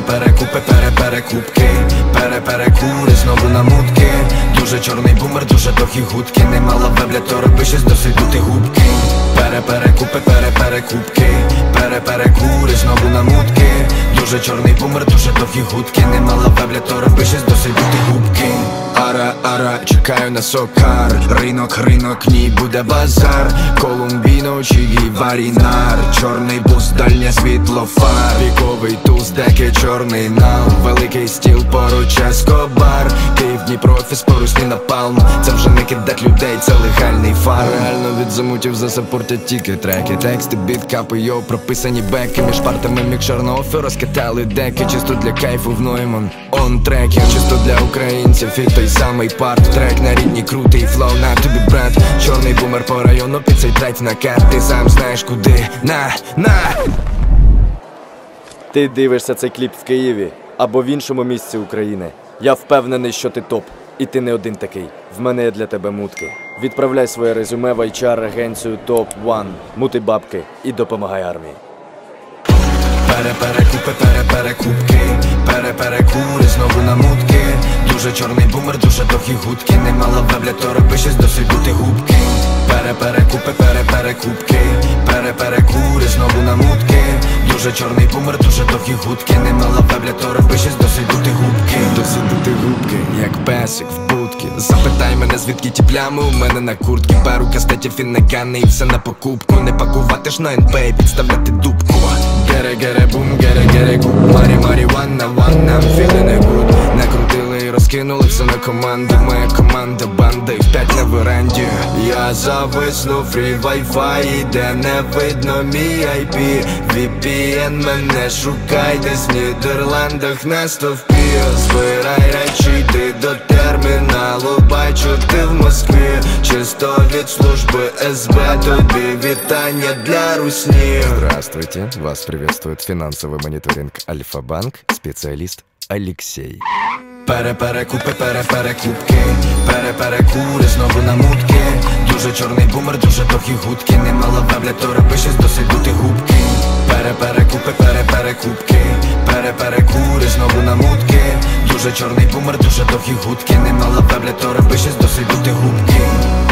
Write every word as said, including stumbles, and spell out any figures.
Пере-перекупи, пере-перекупки, пере-перекури, знову на мутки. Дуже чорний бумер, дуже довгі гудки. Не мала вебля, то роби щось, досить бути губки. Пере-перекупи, пере-перекупки, пере-перекури, знову на мутки. Дуже чорний бумер, дуже довгі гудки. Не мала вебля, то роби щось, досить бути губки. Ара, ара, чекаю на сокар. Ринок, ринок, ні, буде базар. Колумбіно чи гіварінар. Чорний бус, дальнє світло фар. Віковий туз, деки, чорний нал. Великий стіл, поруч Ескобар. Київ, Дніпро, офіс, порусні напалм. Це вже не кидать людей, це легальний фар. Реально від замутів засапортять тільки треки. Тексти, біт, капи, йоу, прописані беки. Між партами мікшер на офі розкатали деки. Чисто для кайфу в Нойман, он треків. Чисто для українців і той самий парт. Трек на рідній, крутий флоу, на тобі брат. Чорний бумер по району, під цей трек на карт. Ти сам знаєш куди, на, на. Ти дивишся цей кліп в Києві або в іншому місці України. Я впевнений, що ти топ. І ти не один такий. В мене є для тебе мутки. Відправляй своє резюме в ай ейч ар-агенцію топ один. Мути бабки і допомагай армії. Пере-перекупи, пере-перекупки, пере-перекури, знову на мутки. Дуже чорний бумер, дуже довгі гудки. Не мала вебля, то роби щось, досить бути губки. Пере-перекупи, пере-перекупки, пере-перекури, знову на мутки. Дуже чорний бумер, дуже довгі гудки. Не мала вебля, то роби щось, досить бути губки. Досить бути губки, як песик в будки. Запитай мене, звідки ті плями у мене на куртки. Пару кастетів і нагани, і все на покупку. Не пакувати ж на ен пі, підставляти дубку. Гере-гере-бум, гере-гере-гуп. Марі-марі-ван на ван, нам філи не гуд. Накрутили і розкинули все на команду. Моя команда, банда і вп'ять на веранді. Я зависну, фрі вай-фай, де не видно мій ай пі. ві пі ен мене шукай, десь в Нідерландах на стовпі. Збирай речі, йди до терміналу, бачу ти в Москві. Чисто від служби ес бе, тобі вітання для русні. Здравствуйте, вас приветствует финансовый мониторинг Альфа-Банк, специалист Алексей. Пере-перекупи, пере-перекупки, пере-перекури, знову на мутки. Дуже чорний бумер, дуже довгі гудки. Не мала вебля, то роби щось, досить бути губки. Пере-перекупи, пере-перекупки, пере-перекури, знову на мутки. Дуже чорний бумер, дуже довгі гудки. Не мала вебля, то роби щось, досить бути губки.